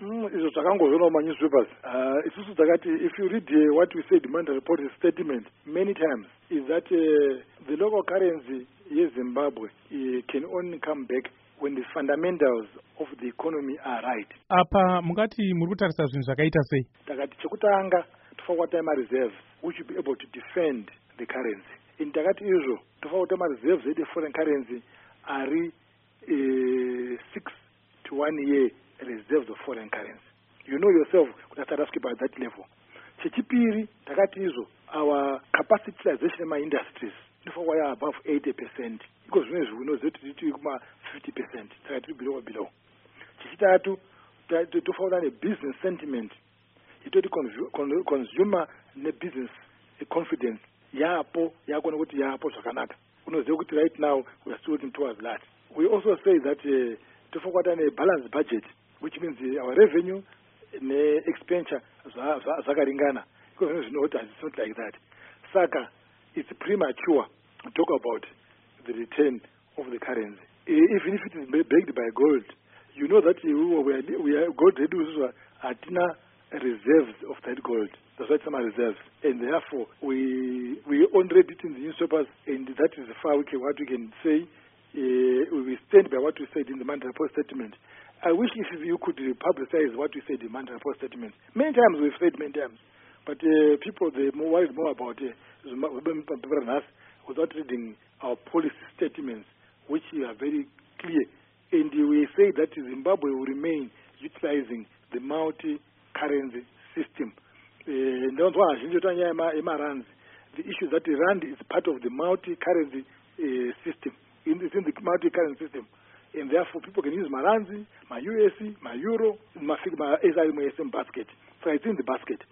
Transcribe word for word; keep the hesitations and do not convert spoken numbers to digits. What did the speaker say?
Mm, izvo zvakangozvionawo manyewspapers. Uh, isusu takati, if you read uh, what we say demand report statement many times, is that uh, the local currency yeZimbabwe uh, can only come back when the fundamentals of the economy are right. Apa mungati muri kutarisa zvinhu zvakaita sei? Takati chekutanga tofanira kuwata ma-reserves which will be able to defend the currency. In takati izvo tofanira kuwata ma-reserves ede foreign currency ari uh, six to one year reserves of foreign currency. You know yourself kuti atarasvike at that level. Chechipiri takati izvo our capacity utilization ema-industries inofanira kuva above eighty percent. Because zvino izvi unoziva kuti tiri kuma fifty percent. Takati tiri below below. Chechitatu tofanira ne-business sentiment. Itoti consumer ne-business confidence yapo yakona kuti yapo zvakanaka. Unoziva kuti right now we are still working towards that. We also say that uh, tofanira kuva ne-balanced budget, which means uh, our revenue ne-expenditure zvakaringana. Because you know it's not like that. Saka, it's premature to talk about the return of the currency. Even if it is backed by gold, you know that we are, we are gold reduces atina reserves of that gold. That's why some are reserves. And therefore, we we only read it in the newspapers, and that is far we can, what we can say. Uh, we stand by what we said in the Mandela Post statement. I wish if you could publicize what we said in the Mandela Post statement. Many times we've said many times. But uh, people, they're more worried more about uh, without reading our policy statements, which are very clear. And we say that Zimbabwe will remain utilizing the multi-currency system. Uh, the issue that the rand is part of the multi-currency uh, system. In the, in the multi-currency system. And therefore, people can use my rands, my U S C, my euro, my S I M basket. So it's in the basket.